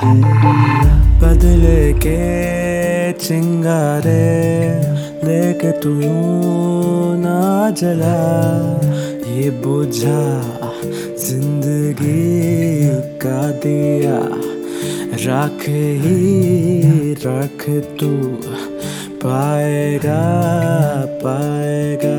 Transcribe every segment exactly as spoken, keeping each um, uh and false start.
बदले के चिंगारे लेके तू यूं ना जला, ये बुझा जिंदगी का दिया, रख ही रख तू पाएगा पाएगा।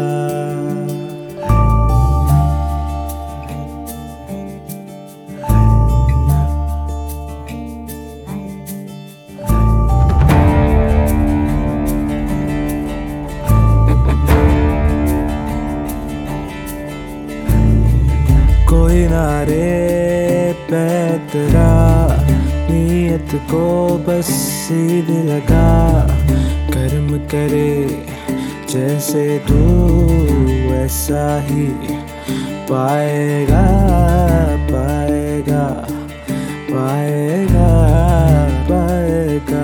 कोई ना रे पे तेरा, नीयत को बस सीधे लगा, कर्म करे जैसे तू वैसा ही पाएगा पाएगा पाएगा पाएगा।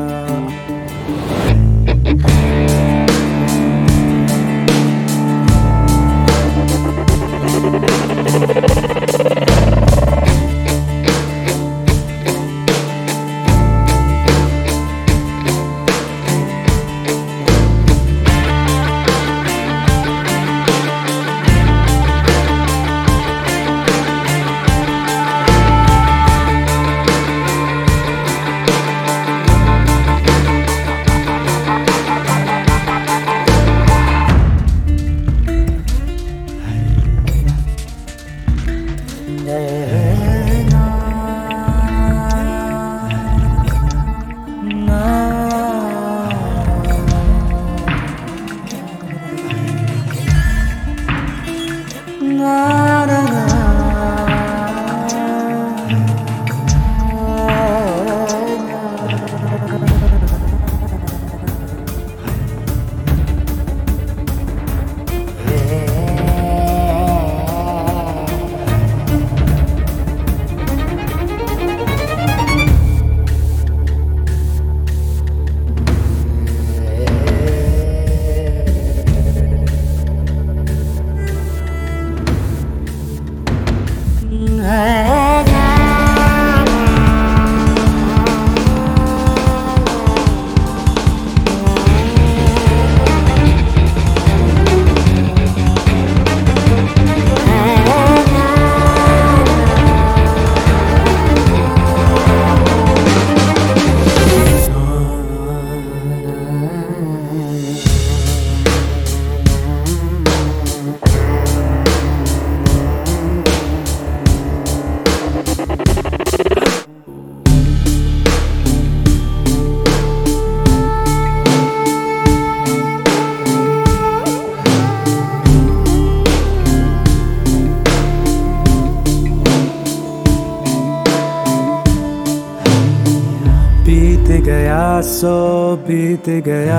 बीत गया सो बीत गया,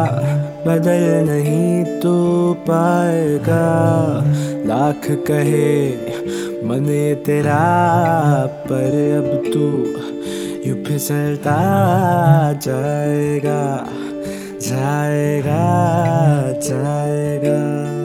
बदल नहीं तू पाएगा, लाख कहे मन ये तेरा, पर अब तू यूं फिसलता जाएगा जाएगा जाएगा।